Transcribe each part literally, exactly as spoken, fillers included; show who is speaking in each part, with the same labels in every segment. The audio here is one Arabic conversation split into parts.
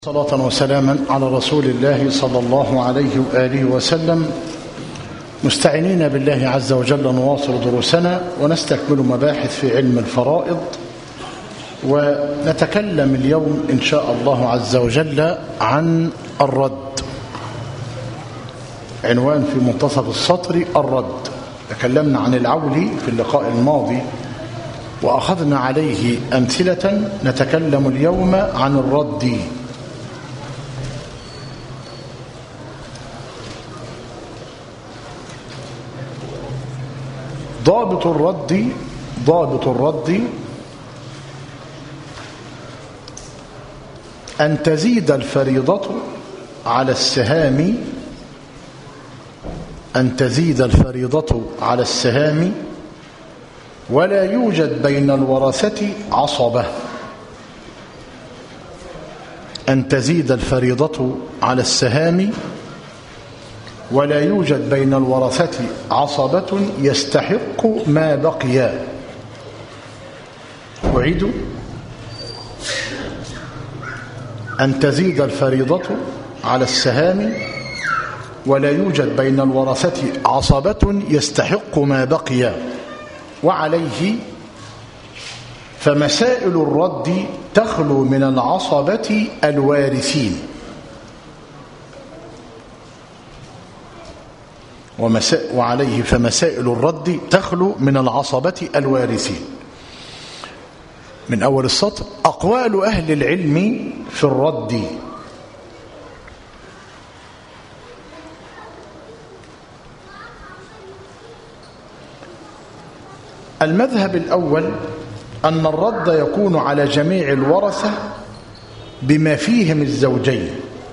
Speaker 1: صلاة وسلاما على رسول الله صلى الله عليه وآله وسلم، مستعينين بالله عز وجل نواصل دروسنا ونستكمل مباحث في علم الفرائض، ونتكلم اليوم إن شاء الله عز وجل عن الرد. عنوان في منتصف السطر: الرد. تكلمنا عن العول في اللقاء الماضي وأخذنا عليه أمثلة. نتكلم اليوم عن الرد. ضابط الرد ضابط الرد أن تزيد الفريضة على السهام أن تزيد الفريضة على السهام ولا يوجد بين الورثة عصبة. أن تزيد الفريضة على السهام ولا يوجد بين الورثة عصبة يستحق ما بقي. أعيد: أن تزيد الفريضة على السهام ولا يوجد بين الورثة عصبة يستحق ما بقي. وعليه فمسائل الرد تخلو من العصبة الوارثين. وعليه فمسائل الرد تخلو من العصبة الوارثين. من أول السطر: أقوال أهل العلم في الرد. المذهب الأول أن الرد يكون على جميع الورثة بما فيهم الزوجين.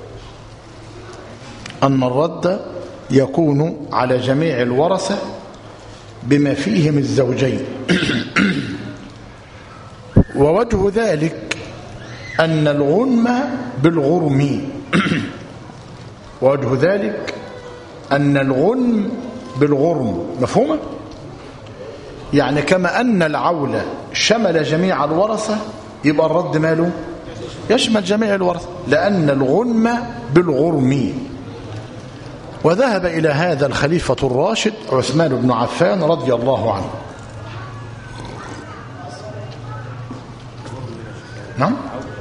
Speaker 1: أن الرد يكون على جميع الورثة بما فيهم الزوجين. ووجه ذلك أن الغنم بالغرم ووجه ذلك أن الغنم بالغرم مفهومة؟ يعني كما أن العول شمل جميع الورثة، يبقى الرد ماله يشمل جميع الورثة، لأن الغنم بالغرم. وذهب إلى هذا الخليفة الراشد عثمان بن عفان رضي الله عنه. نعم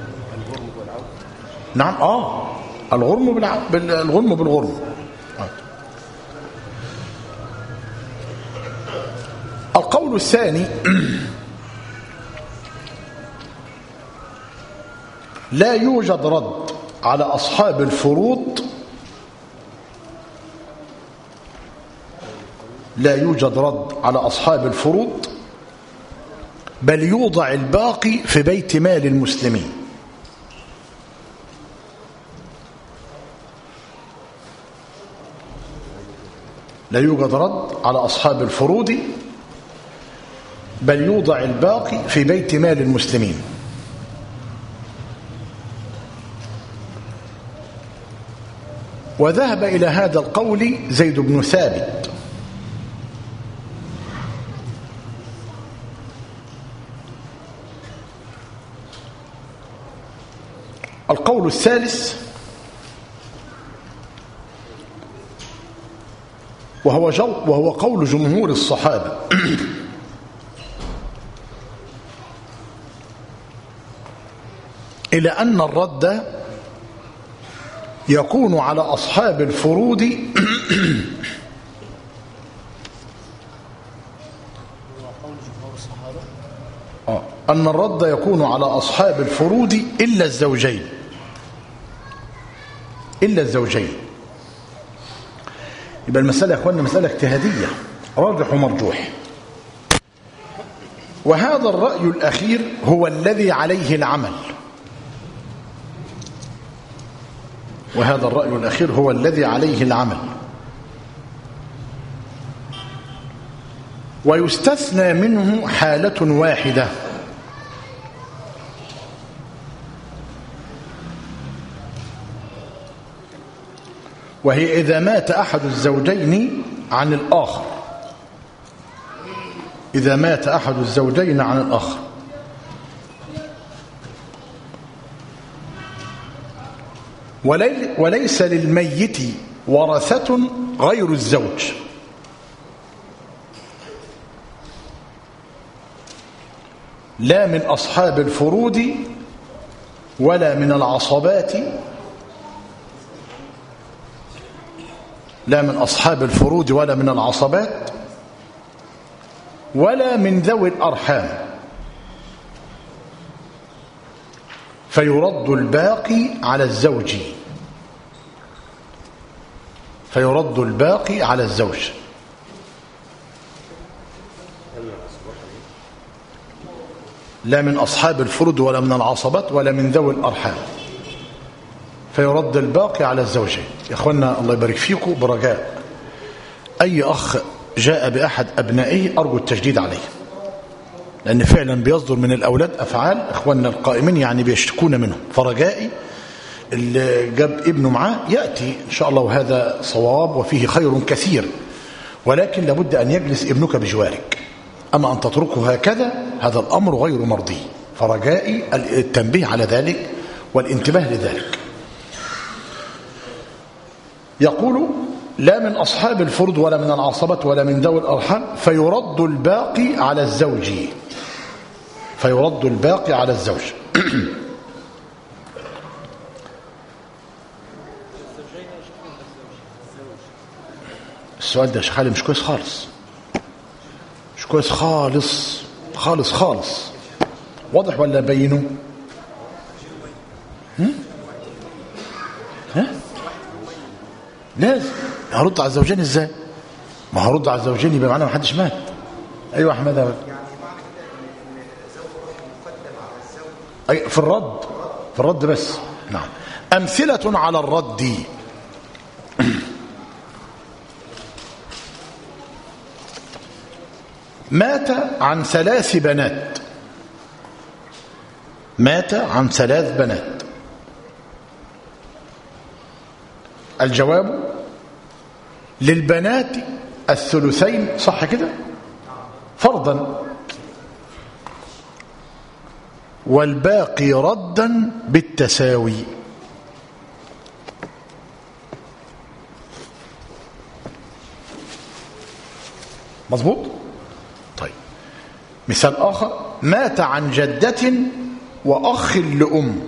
Speaker 1: نعم آه الغرم بالع... بالغرم بالغرم القول الثاني: لا يوجد رد على أصحاب الفروض لا يوجد رد على أصحاب الفروض بل يوضع الباقي في بيت مال المسلمين. لا يوجد رد على أصحاب الفروض بل يوضع الباقي في بيت مال المسلمين. وذهب إلى هذا القول زيد بن ثابت. القول الثالث وهو, جو وهو قول جمهور الصحابة إلى أن الرد يكون على أصحاب الفروض أن الرد يكون على أصحاب الفروض إلا الزوجين إلا الزوجين يبقى المسألة يا أخواننا مسألة اجتهادية، راجح ومرجوح. وهذا الرأي الأخير هو الذي عليه العمل وهذا الرأي الأخير هو الذي عليه العمل ويستثنى منه حالة واحدة، وهي إذا مات أحد الزوجين عن الآخر إذا مات أحد الزوجين عن الآخر ولي وليس للميت ورثة غير الزوج. لا من أصحاب الفروض ولا من العصبات لا من أصحاب الفروض ولا من العصبات ولا من ذوي الأرحام، فيرد الباقي على الزوج فيرد الباقي على الزوج. لا من أصحاب الفروض ولا من العصبات ولا من ذوي الأرحام، فيرد الباقي على الزوجين. يا أخوانا الله يبارك فيكم، برجاء أي أخ جاء بأحد أبنائه أرجو التجديد عليه، لأن فعلا بيصدر من الأولاد أفعال إخواننا القائمين يعني بيشتكون منهم. فرجائي اللي جاب ابنه معاه يأتي إن شاء الله، وهذا صواب وفيه خير كثير، ولكن لابد أن يجلس ابنك بجوارك. أما أن تتركه هكذا هذا الأمر غير مرضي. فرجائي التنبيه على ذلك والانتباه لذلك. يقول لا من أصحاب الفرض ولا من العصبة ولا من ذوي الأرحام، فيرد الباقي على الزوج فيرد الباقي على الزوج. السؤال ده يا شيخ علي مش كويس خالص، مش كويس خالص خالص خالص. واضح ولا بينه؟ ها؟ ها؟ لازم هرد على الزوجين ازاي؟ ما هرد على الزوجين يبقى معناه ما حدش مات. ايوه احمد أبد. أي في الرد في الرد بس. نعم. امثله على الرد: مات عن ثلاث بنات مات عن ثلاث بنات الجواب: للبنات الثلثين، صح كده؟ فرضا، والباقي ردا بالتساوي. مظبوط؟ طيب مثال آخر: مات عن جدة وأخ لأم.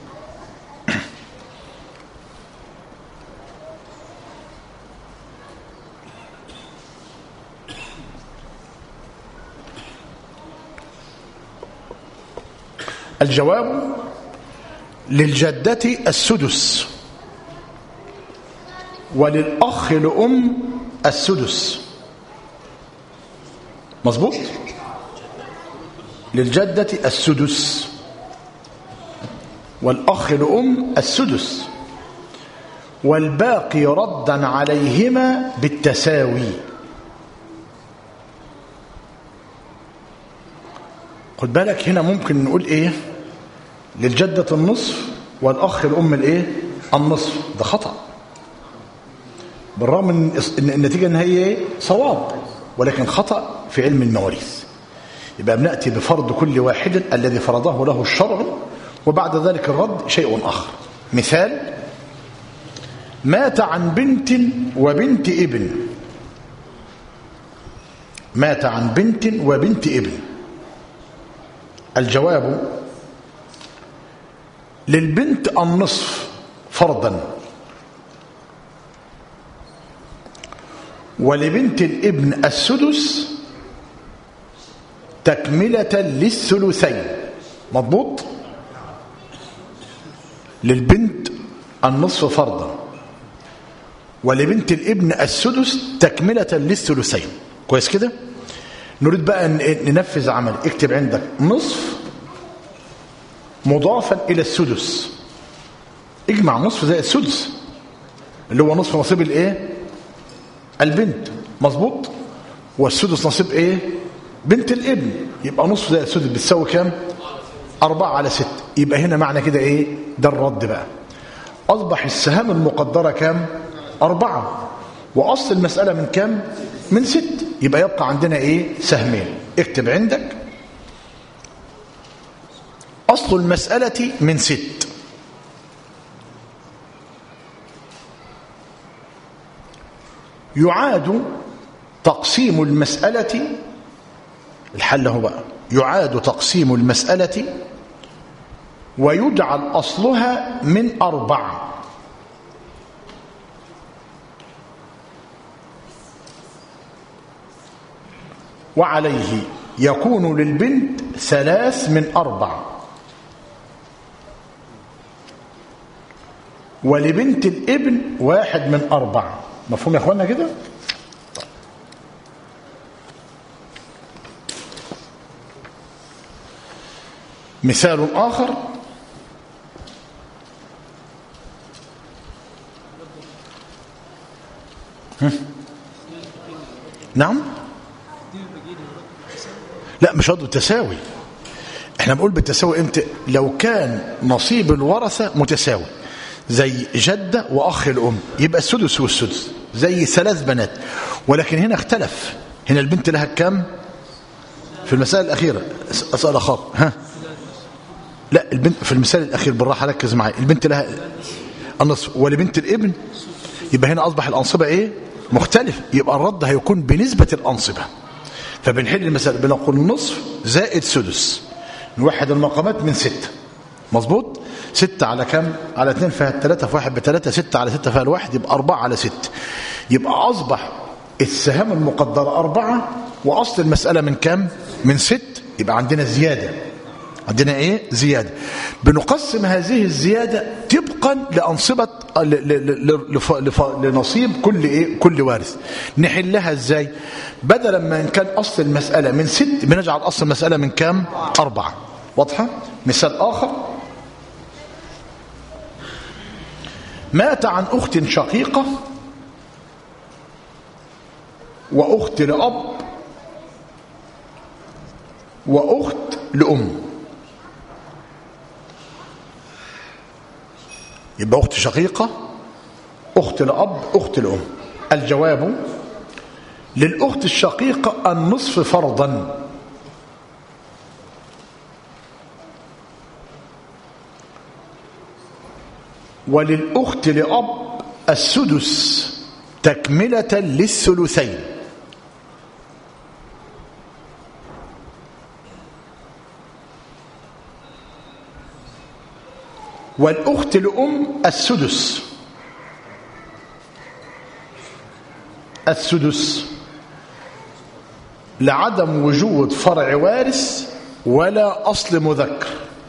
Speaker 1: الجواب: للجدة السدس وللأخ لأم السدس. مظبوط؟ للجدة السدس والأخ لأم السدس، والباقي ردا عليهما بالتساوي. خد بالك هنا ممكن نقول ايه؟ للجدة النصف والأخ الأم الايه؟ النصف. ده خطأ، بالرغم من النتيجة ان هي ايه؟ صواب، ولكن خطأ في علم المواريث. يبقى بنأتي بفرض كل واحد الذي فرضه له الشرع، وبعد ذلك الرد شيء آخر. مثال: مات عن بنت وبنت ابن. مات عن بنت وبنت ابن. الجواب: للبنت النصف فرضا، ولبنت الابن السدس تكملة للثلثين. مضبوط؟ للبنت النصف فرضا، ولبنت الابن السدس تكملة للثلثين. كويس كده؟ نريد بقى ننفذ عمل. اكتب عندك نصف مضافا إلى السدس. اجمع نصف زي السدس اللي هو نصف نصيب الايه؟ البنت. مظبوط؟ والسدس نصيب ايه؟ بنت الابن. يبقى نصف زي السدس بتساوي كام؟ أربعة على ستة. يبقى هنا معنى كده ايه؟ ده الرد بقى. أصبح السهام المقدرة كام؟ أربعة، وأصل المسألة من كام؟ من ست. يبقى يبقى عندنا ايه؟ سهمين. اكتب عندك أصل المسألة من ست، يعاد تقسيم المسألة، الحل هو بقى يعاد تقسيم المسألة ويجعل أصلها من أربعة، وعليه يكون للبنت ثلاث من أربع، ولبنت الابن واحد من أربعة. مفهوم يا أخوانا كده؟ مثال آخر: نعم، لا مش هضرب التساوي، احنا بنقول بالتساوي امتى؟ لو كان نصيب الورثة متساوي، زي جدة وأخ الأم يبقى السدس والسدس، زي ثلاث بنات. ولكن هنا اختلف، هنا البنت لها كم في المسألة الأخيرة؟ أسأل أخاك، ها لا البنت في المثال الأخير بالراحة ركز معي، البنت لها النصف ولبنت الابن، يبقى هنا أصبح الأنصبة إيه؟ مختلف، يبقى الرد هيكون بنسبة الأنصبة. فبنحل المسألة بنقول نصف زائد سدس، نوحد المقامات من ستة، مظبوط؟ ستة على كم؟ على اثنين فيها الثلاثة، في واحد بثلاثة، ستة على ستة فيها الواحد، يبقى أربعة على ستة. يبقى أصبح السهام المقدرة أربعة، وأصل المسألة من كم؟ من ست، يبقى عندنا زيادة، عندنا إيه؟ زيادة. بنقسم هذه الزيادة طبقا لأنصبة لنصيب كل إيه؟ كل وارث. نحلها إزاي؟ بدلا ما إن كان أصل المسألة من ست بنجعل أصل المسألة من كم؟ أربعة. واضحة؟ مثال آخر: مات عن أخت شقيقة وأخت لأب وأخت لأم. يبقى أخت شقيقة، أخت لأب، أخت لأم. الجواب: للأخت الشقيقة النصف فرضا، وللأخت لأب السدس تكملة للثلثين، والأخت لأم السدس السدس لعدم وجود فرع وارث ولا أصل مذكر.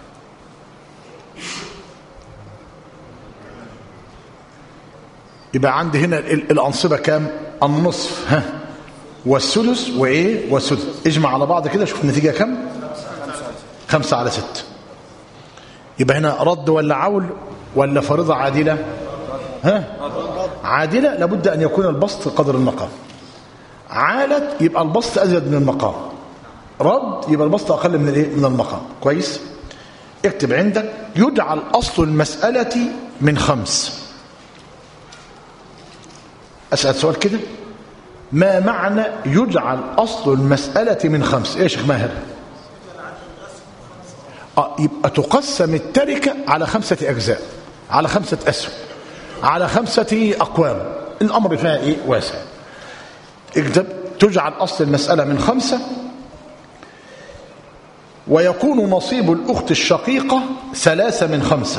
Speaker 1: يبقى عندي هنا الأنصبة كام؟ النصف ها والسدس وإيه؟ والسدس. اجمع على بعض كده شوف النتيجة كام؟ خمسة على ستة. يبقى هنا رد ولا عول ولا فريضة عادلة؟ ها عادلة، لابد أن يكون البسط قدر المقام. عالت يبقى البسط أزيد من المقام. رد يبقى البسط أقل من الايه؟ من المقام. كويس؟ اكتب عندك: يجعل أصل المسألة من خمس. أسأل سؤال كده: ما معنى يجعل أصل المسألة من خمس؟ إيه يا شيخ ماهر؟ آه يبقى تقسم التركة على خمسة أجزاء، على خمسة أسهم، على خمسة أقوام. الأمر فيها إيه؟ واسع. اكتب: تجعل أصل المسألة من خمسة، ويكون نصيب الأخت الشقيقة ثلاثة من خمسة.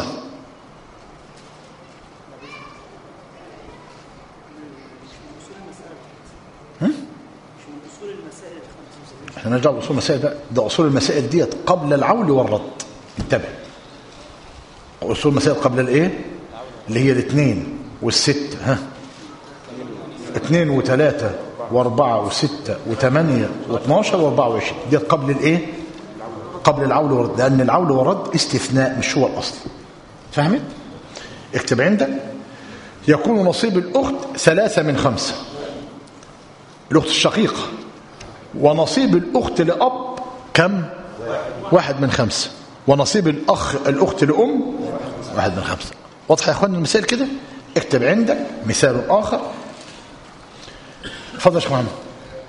Speaker 1: احنا نرجع لأصول المسائل ده، ده أصول المسائل ديت قبل العول والرد. انتبه، أصول المسائل قبل الايه؟ اللي هي الاثنين والست، ها اثنين وثلاثة واربعة وستة وثمانية واثناشر واربعة وعشرين، ديت قبل الايه؟ قبل العول والرد، لأن العول والرد استثناء مش هو الأصل. فهمت؟ اكتب عندك: يكون نصيب الأخت ثلاثة من خمسة، الأخت الشقيقة، ونصيب الأخت لأب كم؟ واحد من خمسة، ونصيب الأخ الأخت لأم واحد من خمسة. واضح يا أخواني المثال كده؟ اكتب عندك مثال آخر. اتفضل يا شيخ محمد.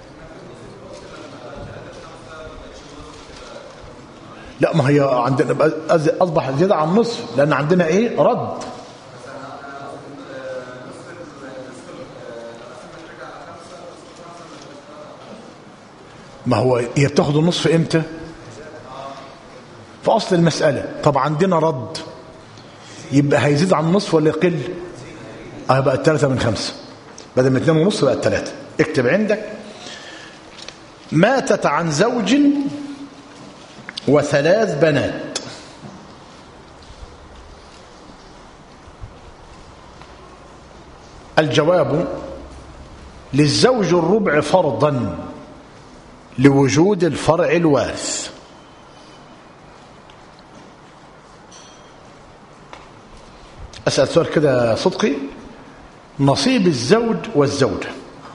Speaker 1: لا ما هي عندنا أصبح زيادة عن نصف، لأن عندنا إيه؟ رد. ما هو هي بتاخد النصف امتى؟ في اصل المسألة. طب عندنا رد، يبقى هيزيد عن النصف ولا يقل؟ اه بقى الثلاثة من خمسة، بدل من اتنين ونص بقى الثلاثة. اكتب عندك: ماتت عن زوج وثلاث بنات، الجواب: للزوج الربع فرضا لوجود الفرع الوارث. أسأل سؤال كده صدقي: نصيب الزوج والزوجة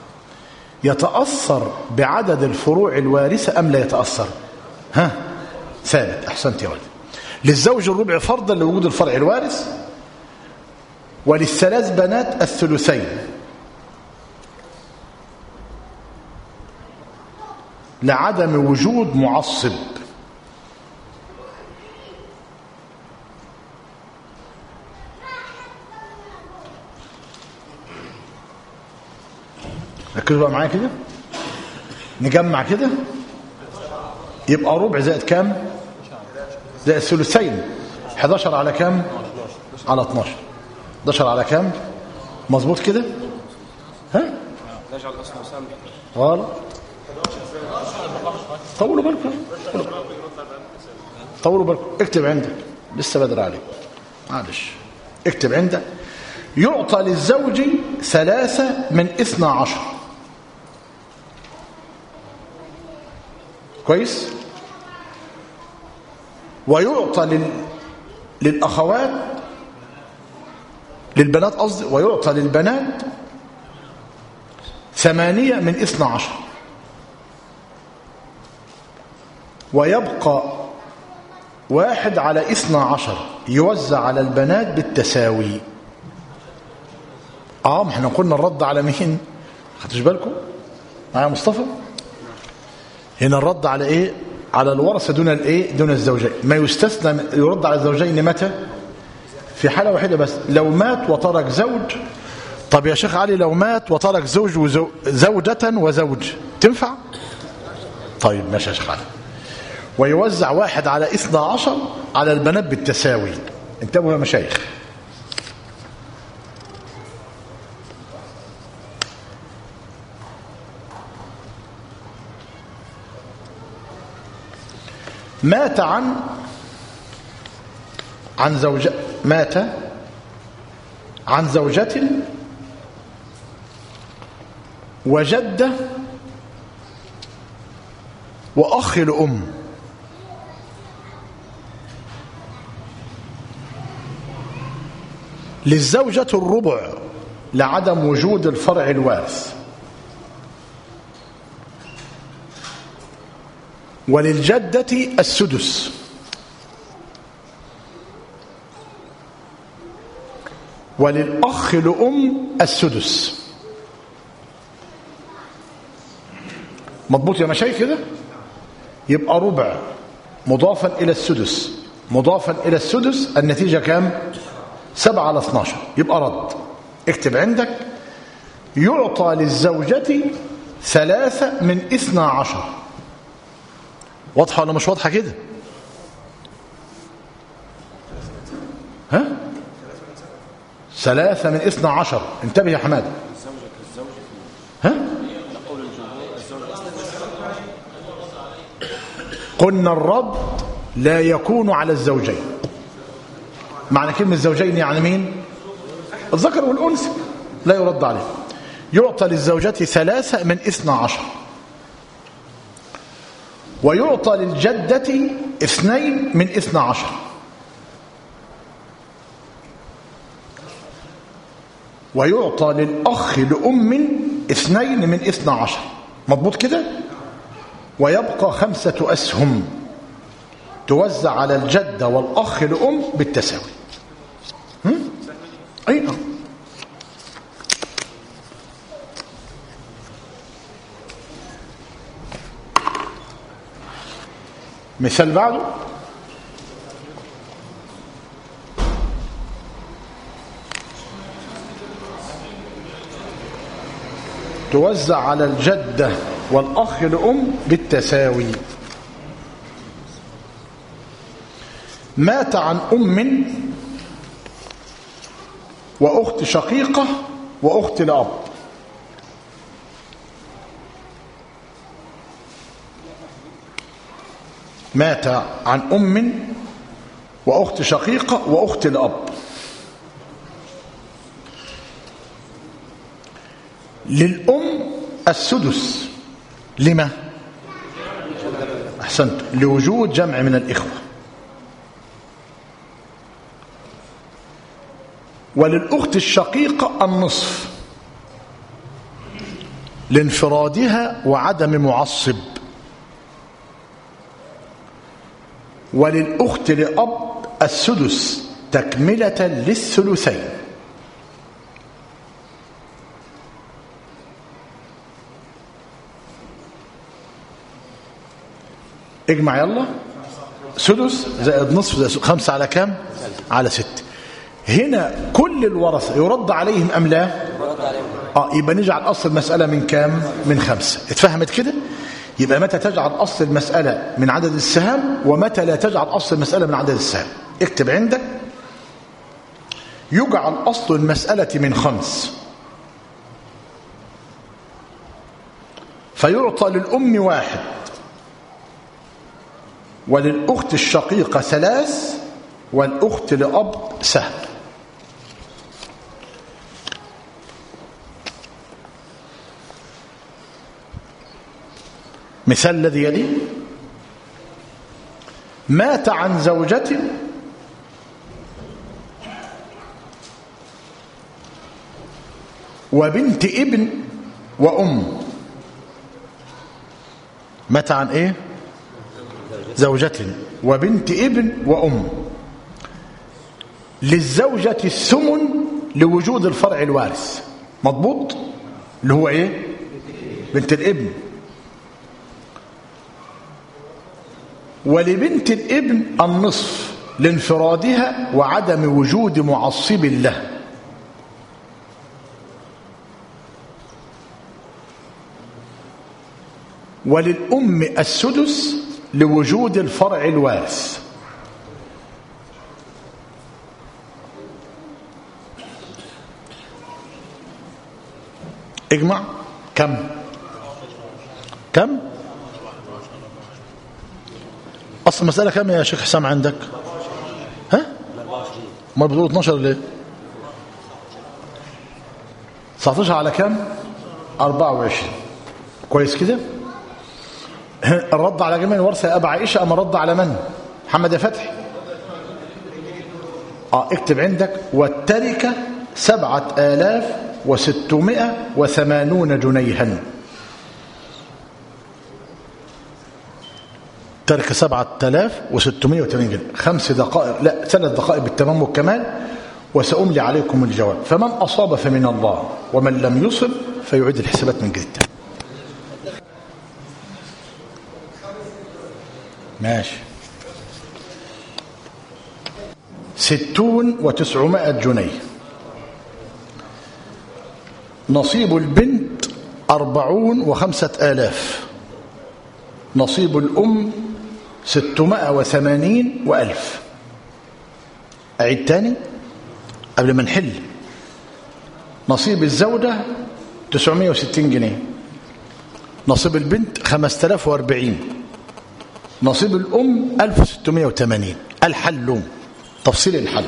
Speaker 1: يتأثر بعدد الفروع الوارثة أم لا يتأثر؟ ها ثابت. أحسنت يا ولد. للزوج الربع فرضا لوجود الفرع الوارث، وللثلاث بنات الثلثين لعدم وجود معصب. ركزوا بقى معايا كده، نجمع كده. يبقى ربع زائد كام؟ زائد الثلثين. حداشر على كام؟ على اتناشر. حداشر على كام؟ مظبوط كده؟ ها؟ نجعل اصل مسامح غلط. طولوا بالكم، طولوا بالكم. اكتب عندك، لسه بدري عليك، معلش. اكتب عندك: يعطى للزوج ثلاثة من اثنى عشر. كويس؟ ويعطى لل... للأخوات، للبنات قصدي، ويعطى للبنات ثمانية من اثنى عشر، ويبقى واحد على اثنى عشر يوزع على البنات بالتساوي. اه ما احنا قلنا الرد على مين؟ خدتش بالكم معايا مصطفى؟ هنا الرد على ايه؟ على الورثه دون الايه؟ دون الزوجين. ما يستثنى يرد على الزوجين متى؟ في حاله واحده بس، لو مات وترك زوج. طب يا شيخ علي لو مات وترك زوج وزوجة وزوج تنفع؟ طيب ماشي يا شيخ علي. ويوزع واحد على اثنى عشر على البنات بالتساوي. انتبهوا يا مشايخ. مات عن عن زوجة مات عن زوجة وجدة وأخ لأم. للزوجة الربع لعدم وجود الفرع الوارث، وللجدة السدس، وللأخ لأم السدس. مضبوط يا مشايخ كده؟ يبقى ربع مضافا إلى السدس مضافا إلى السدس، النتيجة كام؟ سبعة على اثناشر. يبقى رد. اكتب عندك: يعطى للزوجة ثلاثة من اثنى عشر. واضحة ولا مش واضحة كده؟ ها؟ ثلاثة من اثنى عشر. انتبه يا حماد. ها؟ قلنا الرد لا يكون على الزوجين. معنى كلمة الزوجين يعني مين؟ الذكر والأنثى. لا يرد عليه. يعطى للزوجة ثلاثة من اثنى عشر، ويعطى للجدة اثنين من اثنى عشر، ويعطى للأخ لأم اثنين من اثنى عشر. مضبوط كده؟ ويبقى خمسة أسهم توزع على الجدة والأخ لأم بالتساوي. هم؟ أي نعم. مثال بعده: توزع على الجدة والأخ لأم بالتساوي. مات عن أم وأخت شقيقة وأخت لأب. مات عن أم وأخت شقيقة وأخت لأب. للأم السدس. لما؟ أحسنت، لوجود جمع من الإخوة. وللأخت الشقيقة النصف لانفرادها وعدم معصب. وللأخت لأب السدس تكملة للثلثين. اجمع يلا. سدس زائد نصف زائد خمسة على كام؟ على ست. هنا كل الورثة يرد عليهم أم لا؟ اه يبقى نجعل أصل المسألة من كام؟ من خمسة. اتفهمت كده؟ يبقى متى تجعل أصل المسألة من عدد السهام ومتى لا تجعل أصل المسألة من عدد السهام. اكتب عندك: يجعل أصل المسألة من خمس فيعطى للأم واحد وللأخت الشقيقة ثلاث والأخت لأب سهم. مثال الذي يلي: مات عن زوجة وبنت ابن وأم. مات عن ايه؟ زوجة وبنت ابن وأم. للزوجة الثمن لوجود الفرع الوارث. مضبوط؟ اللي هو ايه؟ بنت الابن. ولبنت الابن النصف لانفرادها وعدم وجود معصب له. وللأم السدس لوجود الفرع الوارث. اجمع. كم كم أصل المسألة كم يا شيخ حسام عندك؟ ها؟ ما بتقول اثناشر ليه؟ تسعتاشر على كم؟ أربعة وعشرين. كويس كده؟ الرد على جميع الورثة يا أبا عائشة أما الرد على من؟ محمد يا فتحي. اه اكتب عندك: والتركة سبعة آلاف وستمائة وثمانون جنيها. ترك سبعة آلاف وستمائة وثمانين جنيه. خمس دقائق لا ثلاث دقائق بالتمام والكمال وسأملي عليكم الجواب. فمن أصاب فمن الله ومن لم يصب فيعيد الحسابات من جديد. ماشي. ستون وتسعمائة جنيه. نصيب البنت أربعون وخمسة آلاف. نصيب الأم ستمائة وثمانين وألف. أعيد تاني قبل ما نحل. نصيب الزوجة تسعمائة وستين جنيه. نصيب البنت خمسة آلاف وأربعين. نصيب الأم ألف وستمائة وثمانين. الحل تفصيل الحل.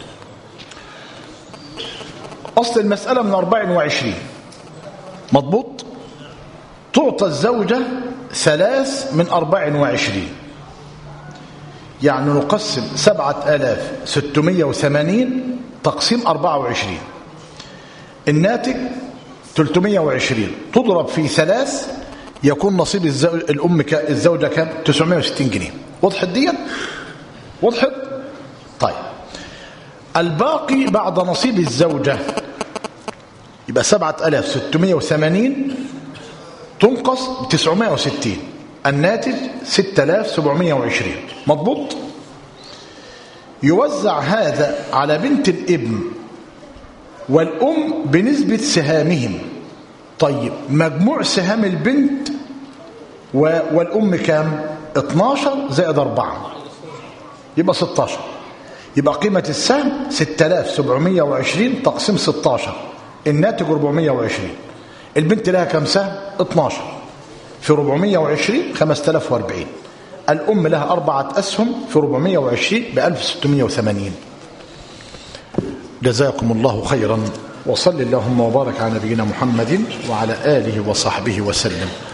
Speaker 1: أصل المسألة من أربعة وعشرين. مضبوط؟ تعطى الزوجة ثلاث من أربعة وعشرين، يعني نقسم سبعة آلاف ستمائة وثمانين تقسيم أربعة وعشرين. الناتج ثلاثمائة وعشرين تضرب في ثلاث يكون نصيب الأم الزوجة كام؟ تسعمائة وستين جنيه. وضحت دي؟ وضحت؟ طيب الباقي بعد نصيب الزوجة يبقى سبعة آلاف ستمائة وثمانين تنقص تسعمائة وستين. الناتج ستة آلاف سبعمائة وعشرين. مضبوط؟ يوزع هذا على بنت الابن والأم بنسبة سهامهم. طيب مجموع سهام البنت والأم كام؟ اتناشر زائد أربعة يبقى ستاشر. يبقى قيمة السهم ستة آلاف وسبعمائة وعشرين تقسيم ستاشر، الناتج أربعمائة وعشرين. البنت لها كم سهم؟ اتناشر في أربعمائة وعشرين خمسة آلاف وأربعين. الأم لها أربعة أسهم في أربعمائة وعشرين ب ألف وستمائة وثمانين. جزاكم الله خيرا، وصل اللهم وبارك على نبينا محمد وعلى آله وصحبه وسلم.